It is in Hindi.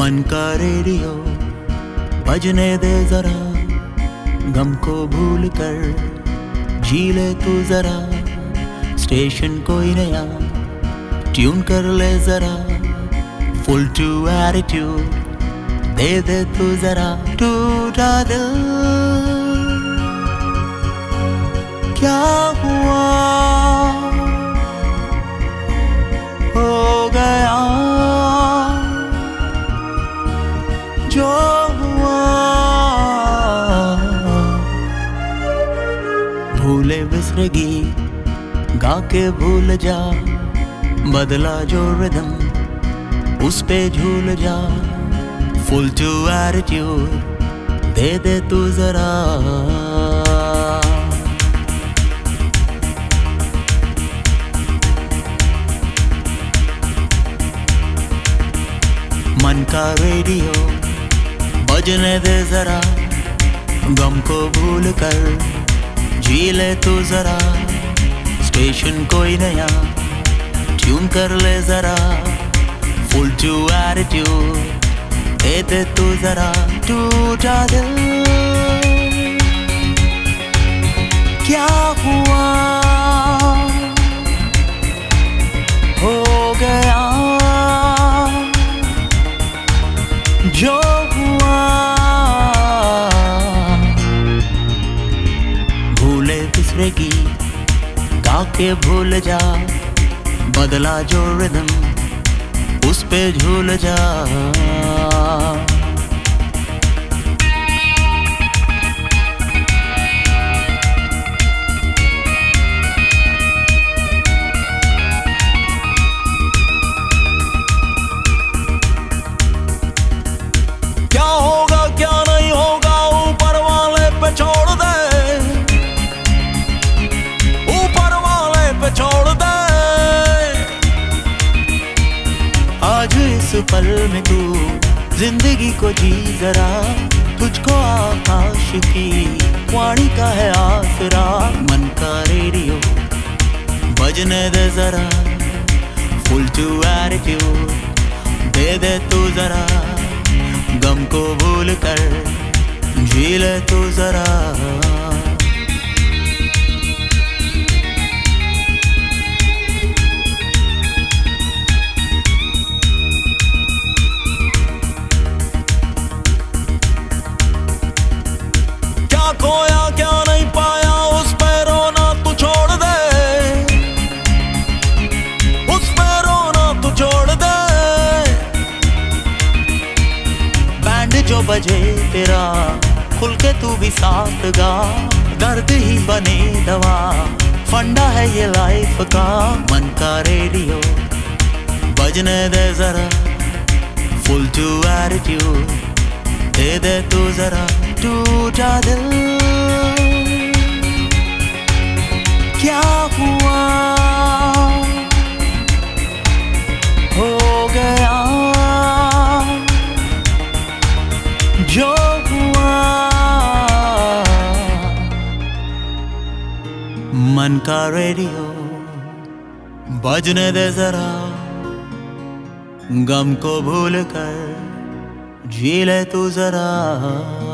मन का रेडियो बजने दे जरा, गम को भूल कर जी ले तू जरा। स्टेशन कोई नया ट्यून कर ले जरा, फुल टू एटीट्यूड दे दे तू जरा। टूटा दिल क्या हुआ, हो गया जो हुआ। भूले बिसरेगी गा के भूल जा, बदला जो रिदम उस पे झूल जा। फुल टू एटीट्यूड दे दे तू जरा। मन का रेडियो बजने दे जरा, गम को भूल कर जी ले तू जरा। स्टेशन कोई नया ट्यून कर ले जरा, फुल टू एटीट्यूड दे दे तू जरा। टूटा दिल क्या हुआ, हो गया जो हुआ। भूले बिसरेगी गा के भूल जा, बदला जो रिदम उस पे झूल जा। क्या होगा क्या नहीं होगा ऊपर वाले पे छोड़ दे, ऊपर वाले पे छोड़ दे। आज इस पल में तू जिंदगी को जी जरा, तुझको आकाश की वाणी का है आसरा। मन का रेडियो बजने दे जरा, फुल टू एटीट्यूड दे दे तू जरा। गम को भूल कर जी ले तू जरा। क्या खोया क्या नहीं पाया उस पे रोना तू छोड़ दे, उस पे रोना तू छोड़ दे। बैंड जो बजे तेरा खुल के तू भी साथ गा, दर्द ही बने दवा, फंडा है ये लाइफ का। मन का रेडियो बजने दे जरा, फुल टू एटीट्यूड दे दे तू जरा। टूटा दिल क्या हुआ, हो गया जो हुआ। मन का रेडियो बजने दे जरा, गम को भूल कर जी ले तू जरा।